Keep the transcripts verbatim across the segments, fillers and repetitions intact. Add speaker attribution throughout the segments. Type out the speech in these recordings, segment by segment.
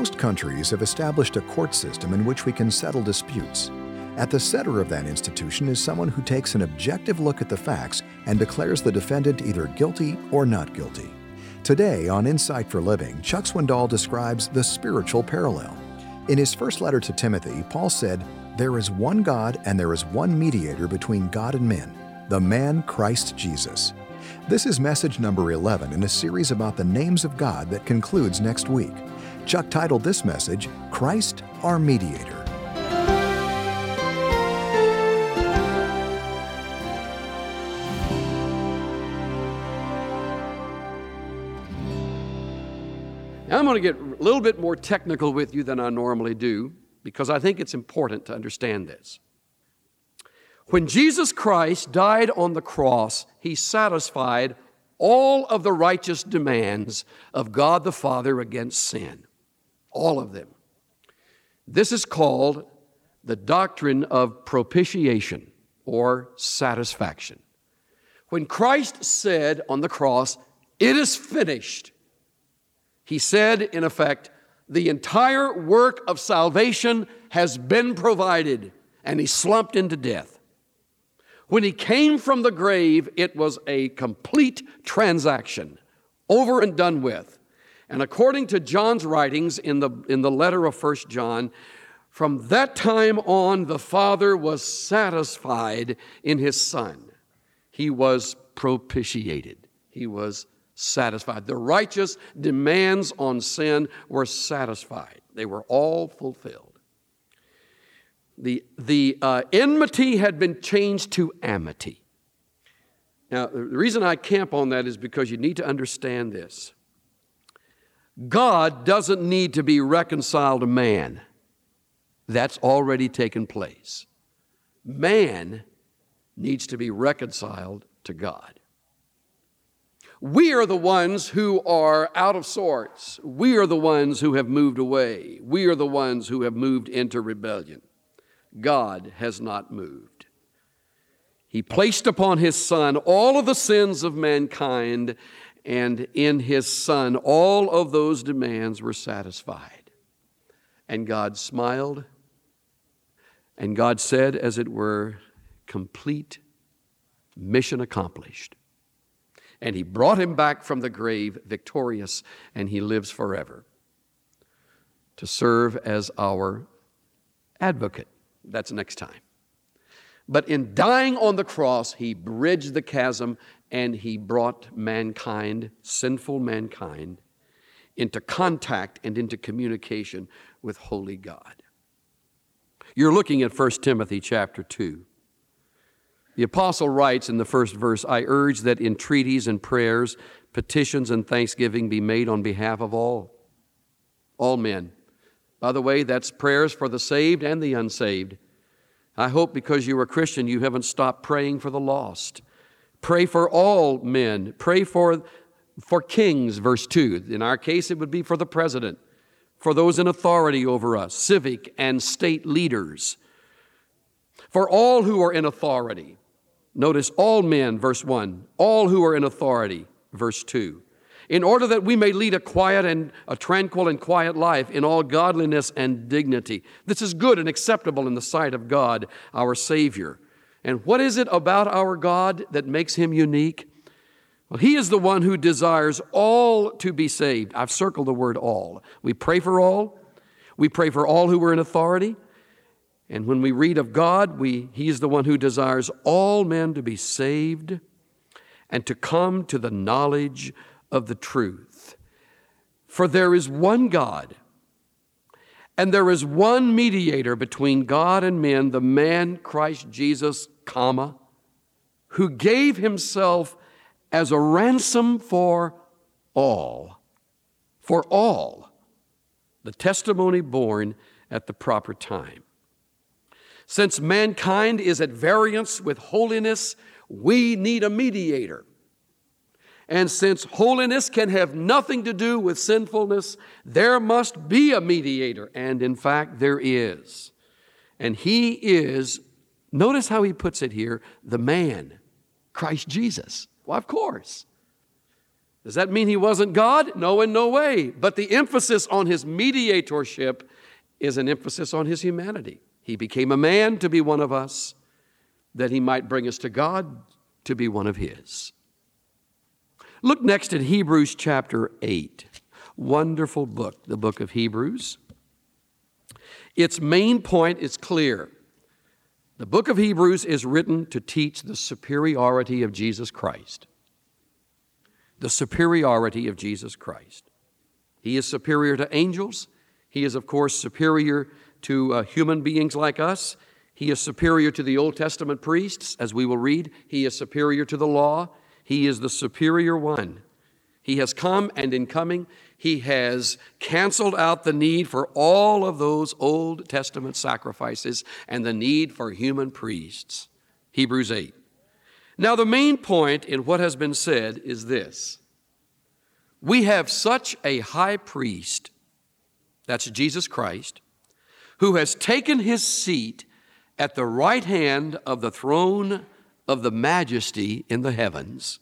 Speaker 1: Most countries have established a court system in which we can settle disputes. At the center of that institution is someone who takes an objective look at the facts and declares the defendant either guilty or not guilty. Today on Insight for Living, Chuck Swindoll describes the spiritual parallel. In his first letter to Timothy, Paul said, "There is one God and there is one mediator between God and men, the man Christ Jesus." This is message number eleven in a series about the names of God that concludes next week. Chuck titled this message, Christ Our Mediator.
Speaker 2: Now, I'm going to get a little bit more technical with you than I normally do, because I think it's important to understand this. When Jesus Christ died on the cross, He satisfied all of the righteous demands of God the Father against sin. All of them. This is called the doctrine of propitiation or satisfaction. When Christ said on the cross, "It is finished," He said, in effect, the entire work of salvation has been provided, and He slumped into death. When He came from the grave, it was a complete transaction, over and done with. And according to John's writings in the, in the letter of First John, from that time on, the Father was satisfied in His Son. He was propitiated. He was satisfied. The righteous demands on sin were satisfied. They were all fulfilled. The, the uh, enmity had been changed to amity. Now, the reason I camp on that is because you need to understand this. God doesn't need to be reconciled to man. That's already taken place. Man needs to be reconciled to God. We are the ones who are out of sorts. We are the ones who have moved away. We are the ones who have moved into rebellion. God has not moved. He placed upon His Son all of the sins of mankind, and in His Son all of those demands were satisfied. And God smiled, and God said, as it were, complete, mission accomplished. And He brought Him back from the grave victorious, and He lives forever to serve as our advocate. That's next time. But in dying on the cross, He bridged the chasm, and He brought mankind, sinful mankind, into contact and into communication with holy God. You're looking at First Timothy chapter two. The apostle writes in the first verse, "I urge that entreaties and prayers, petitions and thanksgiving be made on behalf of all, all men." By the way, that's prayers for the saved and the unsaved. I hope because you're a Christian, you haven't stopped praying for the lost. Pray for all men. Pray for, for kings, verse two. In our case, it would be for the president, for those in authority over us, civic and state leaders, for all who are in authority. Notice all men, verse one, all who are in authority, verse two, in order that we may lead a quiet and a tranquil and quiet life in all godliness and dignity. This is good and acceptable in the sight of God, our Savior. And what is it about our God that makes Him unique? Well, He is the one who desires all to be saved. I've circled the word all. We pray for all. We pray for all who are in authority. And when we read of God, we, He is the one who desires all men to be saved and to come to the knowledge of the truth. For there is one God, and there is one mediator between God and men, the man Christ Jesus, comma, who gave Himself as a ransom for all, for all, the testimony born at the proper time. Since mankind is at variance with holiness, we need a mediator. And since holiness can have nothing to do with sinfulness, there must be a mediator. And in fact, there is. And He is, notice how He puts it here, the man, Christ Jesus. Well, of course. Does that mean he wasn't God? No, in no way. But the emphasis on his mediatorship is an emphasis on his humanity. He became a man to be one of us, that he might bring us to God to be one of his. Look next at Hebrews chapter eight. Wonderful book, the book of Hebrews. Its main point is clear. The book of Hebrews is written to teach the superiority of Jesus Christ. The superiority of Jesus Christ. He is superior to angels. He is, of course, superior to uh, human beings like us. He is superior to the Old Testament priests, as we will read. He is superior to the law. He is the superior one. He has come, and in coming, he has canceled out the need for all of those Old Testament sacrifices and the need for human priests. Hebrews eight. Now, the main point in what has been said is this. We have such a high priest, that's Jesus Christ, who has taken his seat at the right hand of the throne of the majesty in the heavens,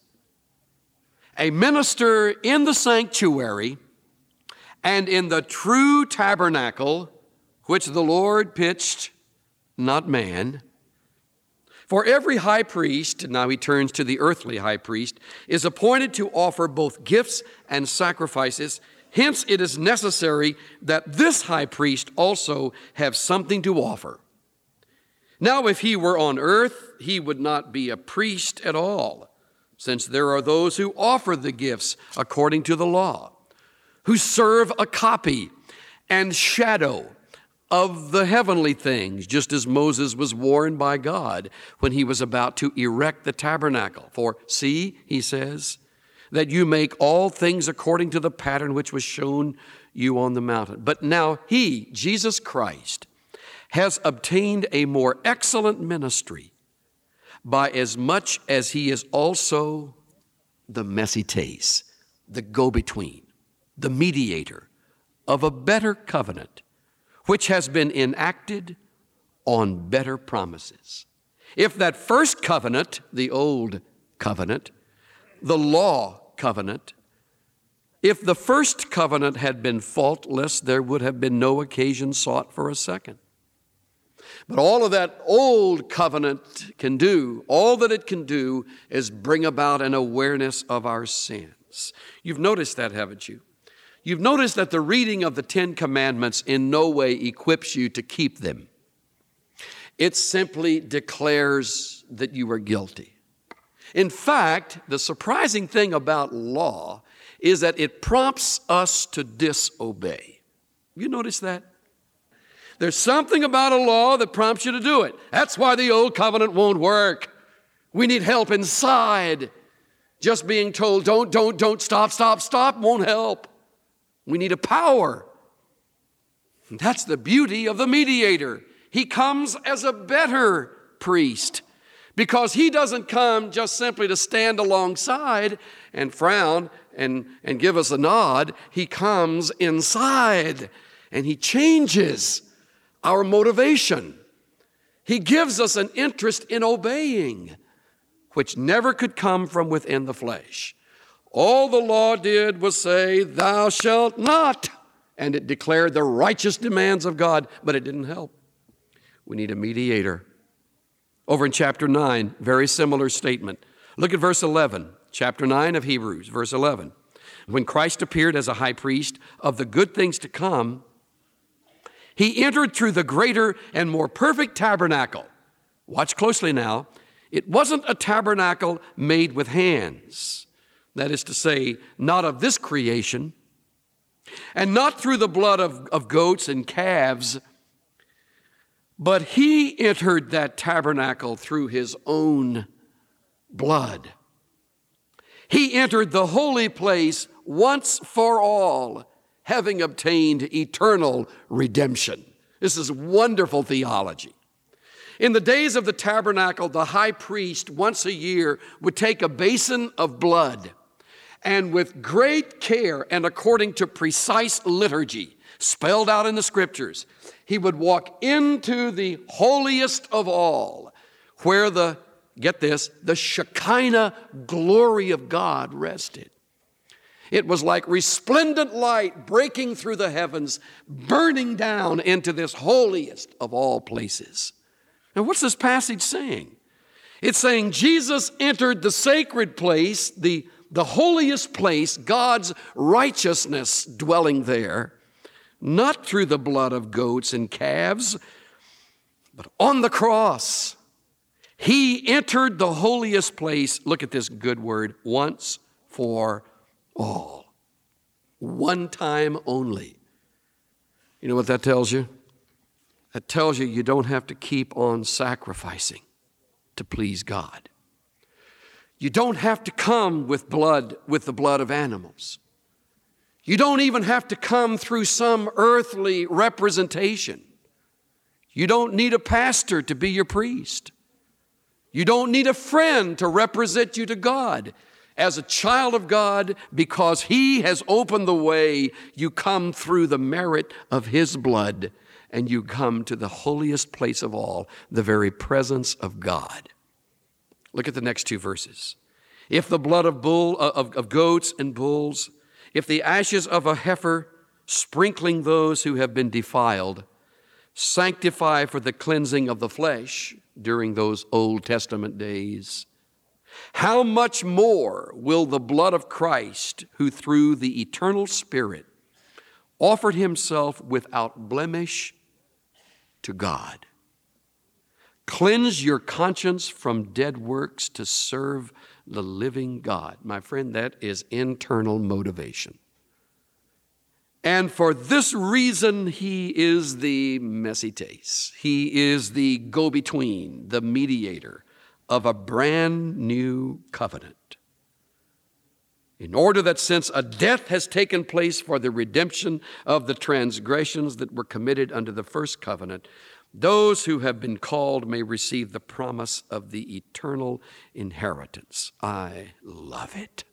Speaker 2: a minister in the sanctuary and in the true tabernacle which the Lord pitched, not man. For every high priest, now he turns to the earthly high priest, is appointed to offer both gifts and sacrifices. Hence it is necessary that this high priest also have something to offer. Now, if he were on earth, he would not be a priest at all, since there are those who offer the gifts according to the law, who serve a copy and shadow of the heavenly things, just as Moses was warned by God when he was about to erect the tabernacle. For see, he says, that you make all things according to the pattern which was shown you on the mountain. But now he, Jesus Christ, has obtained a more excellent ministry by as much as he is also the mesites, the go-between, the mediator of a better covenant, which has been enacted on better promises. If that first covenant, the old covenant, the law covenant, if the first covenant had been faultless, there would have been no occasion sought for a second. But all of that old covenant can do, all that it can do is bring about an awareness of our sins. You've noticed that, haven't you? You've noticed that the reading of the Ten Commandments in no way equips you to keep them. It simply declares that you are guilty. In fact, the surprising thing about law is that it prompts us to disobey. You notice that? There's something about a law that prompts you to do it. That's why the old covenant won't work. We need help inside. Just being told, don't, don't, don't, stop, stop, stop, won't help. We need a power. And that's the beauty of the mediator. He comes as a better priest because he doesn't come just simply to stand alongside and frown and, and give us a nod. He comes inside and he changes our motivation. He gives us an interest in obeying, which never could come from within the flesh. All the law did was say, thou shalt not, and it declared the righteous demands of God, but it didn't help. We need a mediator. Over in chapter nine, very similar statement. Look at verse eleven, chapter nine of Hebrews, verse eleven. When Christ appeared as a high priest of the good things to come, he entered through the greater and more perfect tabernacle. Watch closely now. It wasn't a tabernacle made with hands. That is to say, not of this creation, and not through the blood of, of goats and calves, but he entered that tabernacle through his own blood. He entered the holy place once for all, having obtained eternal redemption. This is wonderful theology. In the days of the tabernacle, the high priest once a year would take a basin of blood and with great care and according to precise liturgy, spelled out in the scriptures, he would walk into the holiest of all, where the, get this, the Shekinah glory of God rested. It was like resplendent light breaking through the heavens, burning down into this holiest of all places. Now, what's this passage saying? It's saying Jesus entered the sacred place, the, the holiest place, God's righteousness dwelling there, not through the blood of goats and calves, but on the cross. He entered the holiest place, look at this good word, once for all. One time only. You know what that tells you? That tells you you don't have to keep on sacrificing to please God. You don't have to come with blood, with the blood of animals. You don't even have to come through some earthly representation. You don't need a pastor to be your priest. You don't need a friend to represent you to God. As a child of God, because He has opened the way, you come through the merit of His blood, and you come to the holiest place of all, the very presence of God. Look at the next two verses. If the blood of bull of, of goats and bulls, if the ashes of a heifer, sprinkling those who have been defiled, sanctify for the cleansing of the flesh during those Old Testament days, how much more will the blood of Christ, who through the eternal Spirit offered Himself without blemish to God, cleanse your conscience from dead works to serve the living God? My friend, that is internal motivation. And for this reason, He is the Messites. He is the go-between, the mediator of a brand new covenant. In order that since a death has taken place for the redemption of the transgressions that were committed under the first covenant, those who have been called may receive the promise of the eternal inheritance. I love it.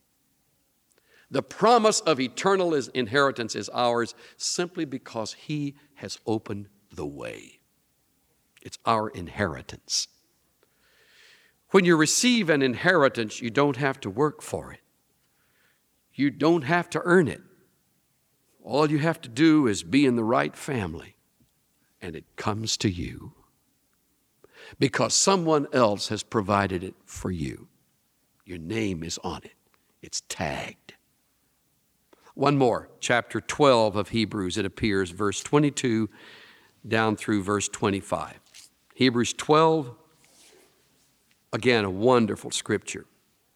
Speaker 2: The promise of eternal inheritance is ours simply because He has opened the way. It's our inheritance. When you receive an inheritance, you don't have to work for it. You don't have to earn it. All you have to do is be in the right family, and it comes to you because someone else has provided it for you. Your name is on it. It's tagged. One more, chapter twelve of Hebrews, it appears, verse twenty-two down through verse twenty-five. Hebrews twelve, again, a wonderful scripture.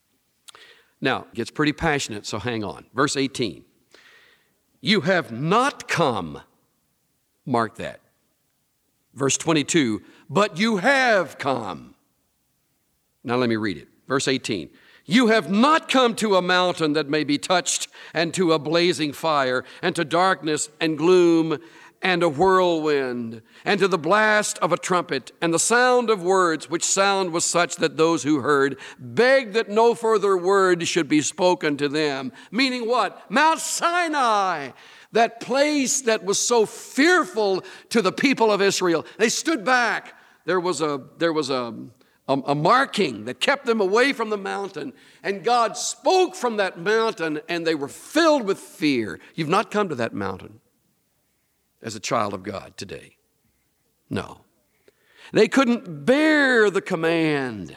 Speaker 2: Now, it gets pretty passionate, so hang on. Verse eighteen, you have not come, mark that. Verse twenty-two, but you have come. Now let me read it. Verse eighteen, you have not come to a mountain that may be touched, and to a blazing fire, and to darkness and gloom, and a whirlwind, and to the blast of a trumpet, and the sound of words, which sound was such that those who heard begged that no further word should be spoken to them. Meaning what? Mount Sinai, that place that was so fearful to the people of Israel. They stood back. There was a, there was a, a, a marking that kept them away from the mountain. And God spoke from that mountain, and they were filled with fear. You've not come to that mountain as a child of God today. No. They couldn't bear the command.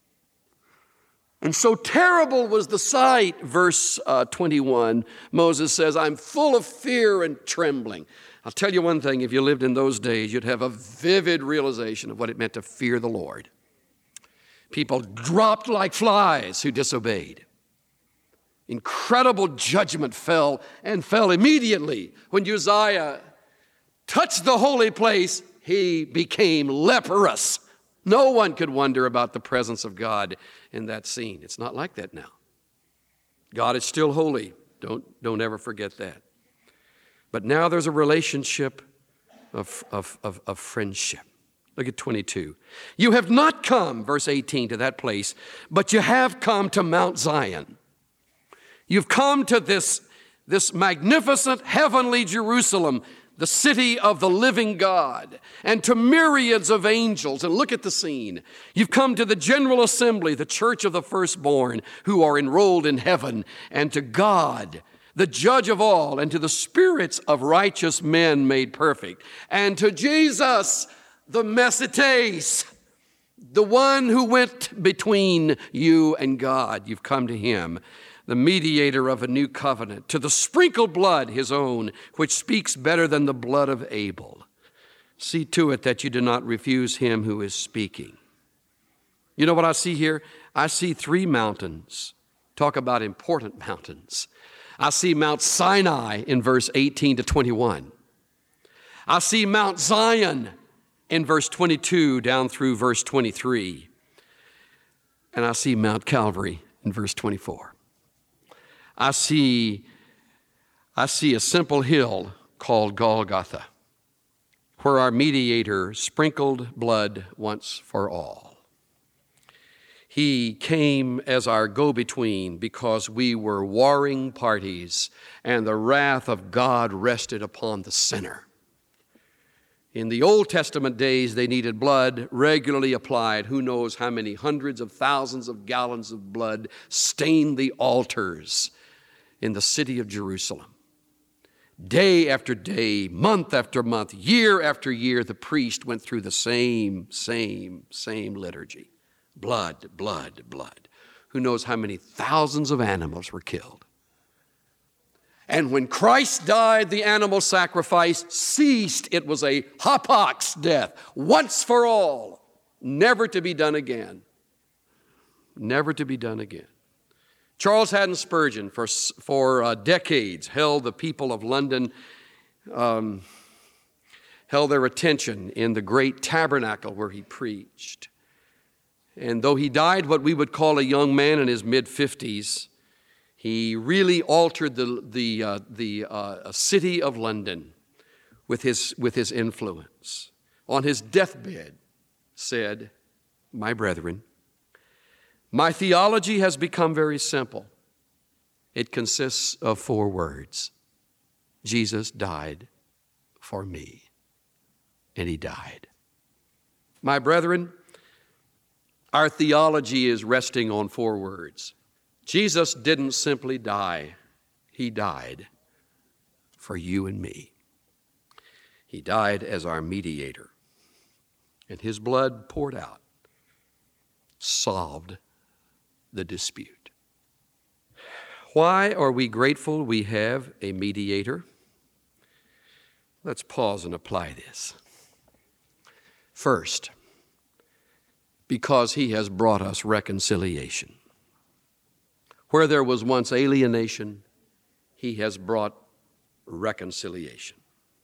Speaker 2: And so terrible was the sight, verse uh, twenty-one, Moses says, I'm full of fear and trembling. I'll tell you one thing, if you lived in those days, you'd have a vivid realization of what it meant to fear the Lord. People dropped like flies who disobeyed. Incredible judgment fell, and fell immediately. When Uzziah touched the holy place, he became leprous. No one could wonder about the presence of God in that scene. It's not like that now. God is still holy. Don't, don't ever forget that. But now there's a relationship of, of, of, of friendship. Look at twenty-two. You have not come, verse eighteen, to that place, but you have come to Mount Zion. You've come to this, this magnificent heavenly Jerusalem, the city of the living God, and to myriads of angels. And look at the scene. You've come to the general assembly, the church of the firstborn, who are enrolled in heaven, and to God, the judge of all, and to the spirits of righteous men made perfect, and to Jesus, the Messites, the one who went between you and God. You've come to him, the mediator of a new covenant, to the sprinkled blood, his own, which speaks better than the blood of Abel. See to it that you do not refuse him who is speaking. You know what I see here? I see three mountains. Talk about important mountains. I see Mount Sinai in verse eighteen to twenty-one. I see Mount Zion in verse twenty-two down through verse twenty-three. And I see Mount Calvary in verse twenty-four. I see, I see a simple hill called Golgotha, where our mediator sprinkled blood once for all. He came as our go-between because we were warring parties, and the wrath of God rested upon the sinner. In the Old Testament days, they needed blood regularly applied. Who knows how many hundreds of thousands of gallons of blood stained the altars in the city of Jerusalem. Day after day, month after month, year after year, the priest went through the same, same, same liturgy. Blood, blood, blood. Who knows how many thousands of animals were killed? And when Christ died, the animal sacrifice ceased. It was a hapax death, once for all, never to be done again. Never to be done again. Charles Haddon Spurgeon, for, for uh, decades, held the people of London, um, held their attention in the great tabernacle where he preached. And though he died what we would call a young man in his mid-fifties, he really altered the, the, uh, the uh, city of London with his, with his influence. On his deathbed, said, "My brethren, my theology has become very simple. It consists of four words. Jesus died for me, and he died." My brethren, our theology is resting on four words. Jesus didn't simply die. He died for you and me. He died as our mediator, and his blood poured out solved the dispute. Why are we grateful we have a mediator? Let's pause and apply this. First, because he has brought us reconciliation. Where there was once alienation, he has brought reconciliation.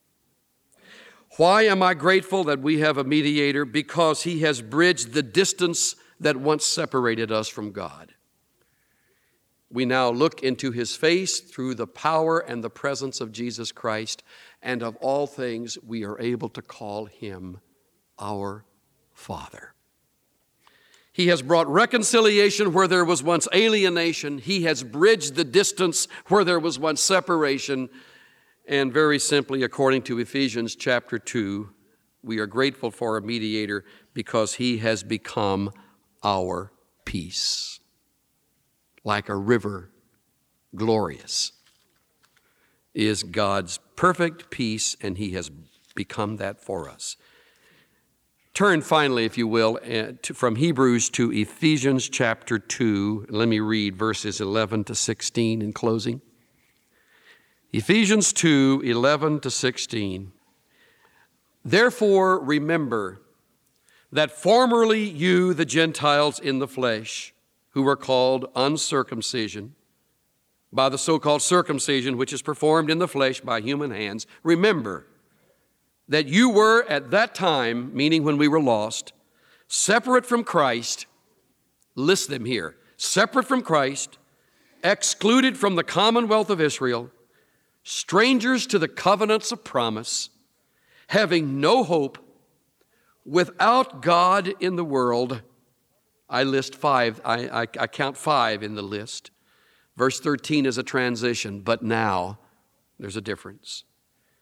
Speaker 2: Why am I grateful that we have a mediator? Because he has bridged the distance that once separated us from God. We now look into his face through the power and the presence of Jesus Christ, and of all things, we are able to call him our Father. He has brought reconciliation where there was once alienation. He has bridged the distance where there was once separation. And very simply, according to Ephesians chapter two, we are grateful for a mediator because he has become our peace. Like a river, glorious is God's perfect peace, and he has become that for us. Turn finally, if you will, from Hebrews to Ephesians chapter two. Let me read verses eleven to sixteen in closing. Ephesians two, eleven to sixteen. Therefore remember that formerly you, the Gentiles in the flesh, who were called uncircumcision, by the so-called circumcision which is performed in the flesh by human hands, remember that you were at that time, meaning when we were lost, separate from Christ. List them here. Separate from Christ, excluded from the commonwealth of Israel, strangers to the covenants of promise, having no hope, without God in the world. I list five. I, I, I count five in the list. Verse thirteen is a transition, but now there's a difference.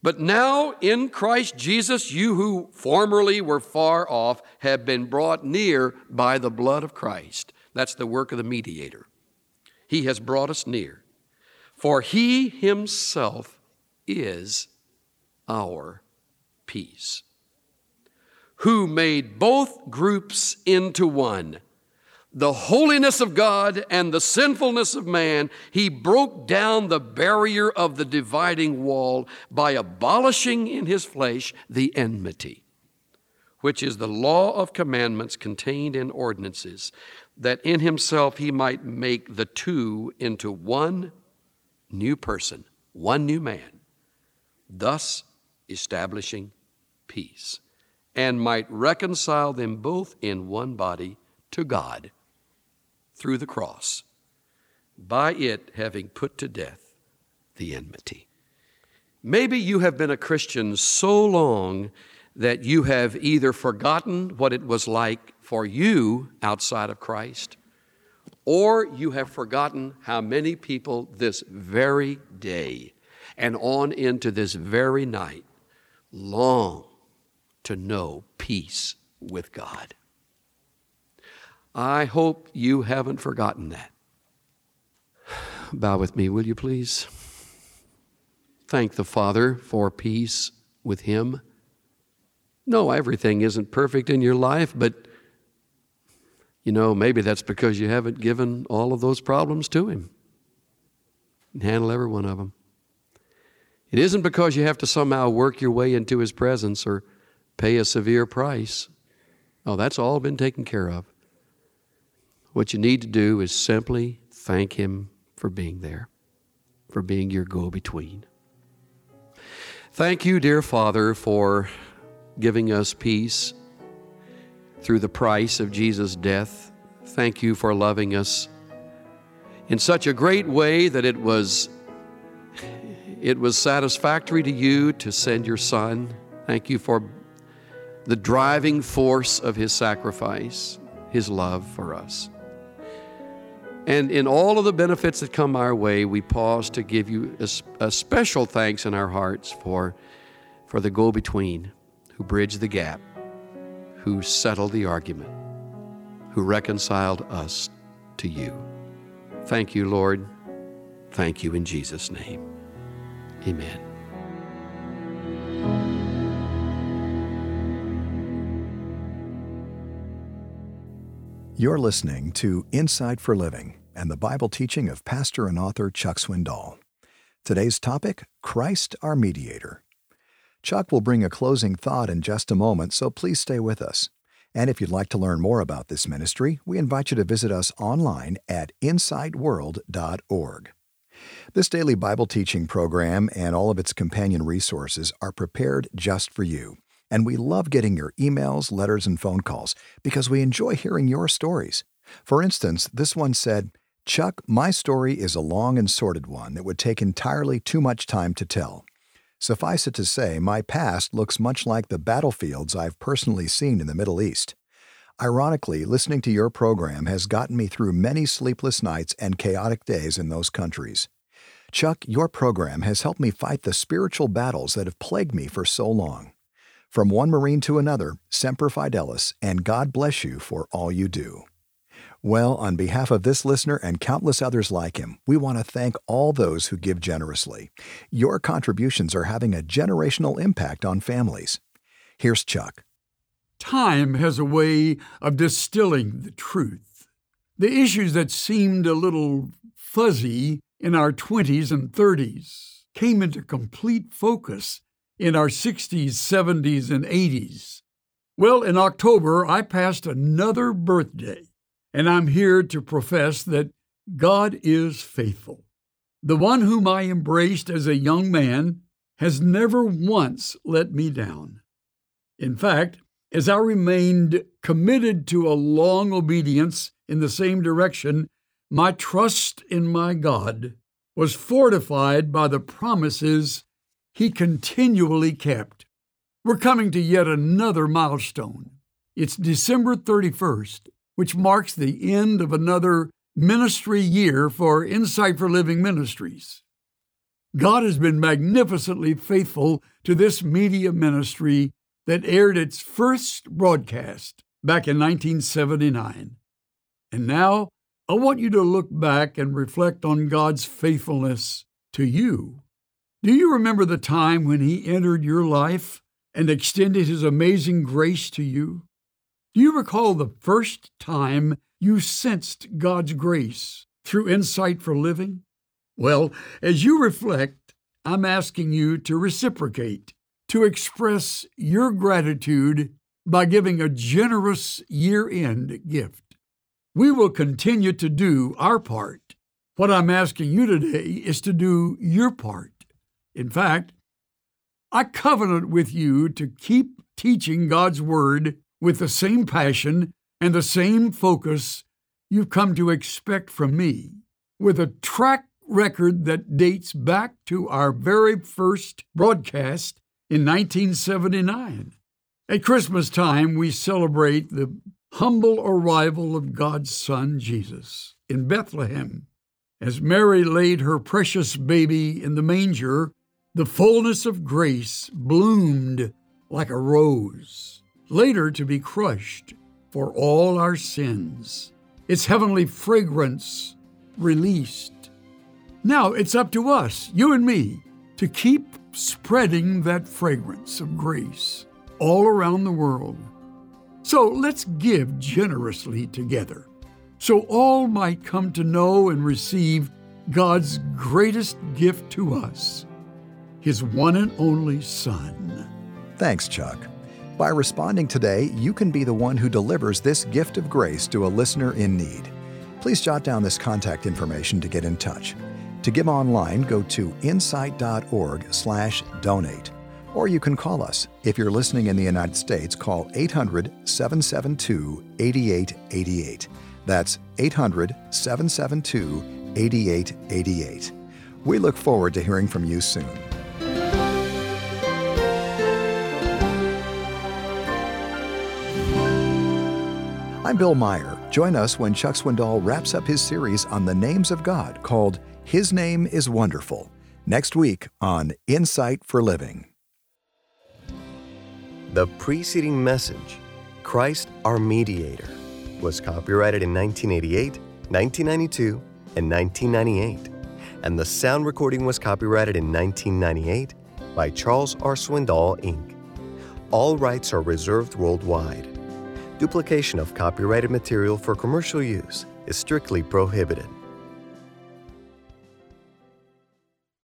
Speaker 2: But now in Christ Jesus, you who formerly were far off have been brought near by the blood of Christ. That's the work of the mediator. He has brought us near. For he himself is our peace, who made both groups into one, the holiness of God and the sinfulness of man. He broke down the barrier of the dividing wall by abolishing in his flesh the enmity, which is the law of commandments contained in ordinances, that in himself he might make the two into one new person, one new man, thus establishing peace, and might reconcile them both in one body to God through the cross, by it having put to death the enmity. Maybe you have been a Christian so long that you have either forgotten what it was like for you outside of Christ, or you have forgotten how many people this very day and on into this very night long to know peace with God. I hope you haven't forgotten that. Bow with me, will you please? Thank the Father for peace with Him. No, everything isn't perfect in your life, but you know, maybe that's because you haven't given all of those problems to Him and handle every one of them. It isn't because you have to somehow work your way into His presence or pay a severe price. Oh, that's all been taken care of. What you need to do is simply thank Him for being there, for being your go-between. Thank you, dear Father, for giving us peace through the price of Jesus' death. Thank you for loving us in such a great way that it was, it was satisfactory to you to send your Son. Thank you for the driving force of His sacrifice, His love for us. And in all of the benefits that come our way, we pause to give you a, a special thanks in our hearts for, for the go-between who bridged the gap, who settled the argument, who reconciled us to you. Thank you, Lord. Thank you in Jesus' name. Amen.
Speaker 1: You're listening to Insight for Living and the Bible teaching of pastor and author Chuck Swindoll. Today's topic, Christ our Mediator. Chuck will bring a closing thought in just a moment, so please stay with us. And if you'd like to learn more about this ministry, we invite you to visit us online at insight world dot org. This daily Bible teaching program and all of its companion resources are prepared just for you. And we love getting your emails, letters, and phone calls because we enjoy hearing your stories. For instance, this one said, Chuck, my story is a long and sordid one that would take entirely too much time to tell. Suffice it to say, my past looks much like the battlefields I've personally seen in the Middle East. Ironically, listening to your program has gotten me through many sleepless nights and chaotic days in those countries. Chuck, your program has helped me fight the spiritual battles that have plagued me for so long. From one Marine to another, Semper Fidelis, and God bless you for all you do. Well, on behalf of this listener and countless others like him, we want to thank all those who give generously. Your contributions are having a generational impact on families. Here's Chuck.
Speaker 3: Time has a way of distilling the truth. The issues that seemed a little fuzzy in our twenties and thirties came into complete focus in our sixties, seventies, and eighties. Well, in October, I passed another birthday, and I'm here to profess that God is faithful. The one whom I embraced as a young man has never once let me down. In fact, as I remained committed to a long obedience in the same direction, my trust in my God was fortified by the promises He continually kept. We're coming to yet another milestone. It's December thirty-first, which marks the end of another ministry year for Insight for Living Ministries. God has been magnificently faithful to this media ministry that aired its first broadcast back in nineteen seventy-nine. And now, I want you to look back and reflect on God's faithfulness to you. Do you remember the time when He entered your life and extended His amazing grace to you? Do you recall the first time you sensed God's grace through Insight for Living? Well, as you reflect, I'm asking you to reciprocate, to express your gratitude by giving a generous year-end gift. We will continue to do our part. What I'm asking you today is to do your part. In fact, I covenant with you to keep teaching God's Word with the same passion and the same focus you've come to expect from me, with a track record that dates back to our very first broadcast in nineteen seventy-nine. At Christmas time, we celebrate the humble arrival of God's Son, Jesus, in Bethlehem. As Mary laid her precious baby in the manger, the fullness of grace bloomed like a rose, later to be crushed for all our sins, its heavenly fragrance released. Now it's up to us, you and me, to keep spreading that fragrance of grace all around the world. So let's give generously together, so all might come to know and receive God's greatest gift to us, His one and only Son.
Speaker 1: Thanks, Chuck. By responding today, you can be the one who delivers this gift of grace to a listener in need. Please jot down this contact information to get in touch. To give online, go to insight.org slash donate. Or you can call us. If you're listening in the United States, call eight hundred, seven seven two, eight eight eight eight. That's eight hundred, seven seven two, eight eight eight eight. We look forward to hearing from you soon. I'm Bill Meyer. Join us when Chuck Swindoll wraps up his series on the names of God called His Name is Wonderful, next week on Insight for Living.
Speaker 4: The preceding message, Christ our Mediator, was copyrighted in nineteen eighty-eight, nineteen ninety-two, and nineteen ninety-eight, and the sound recording was copyrighted in nineteen ninety-eight by Charles R. Swindoll, Incorporated. All rights are reserved worldwide. Duplication of copyrighted material for commercial use is strictly prohibited.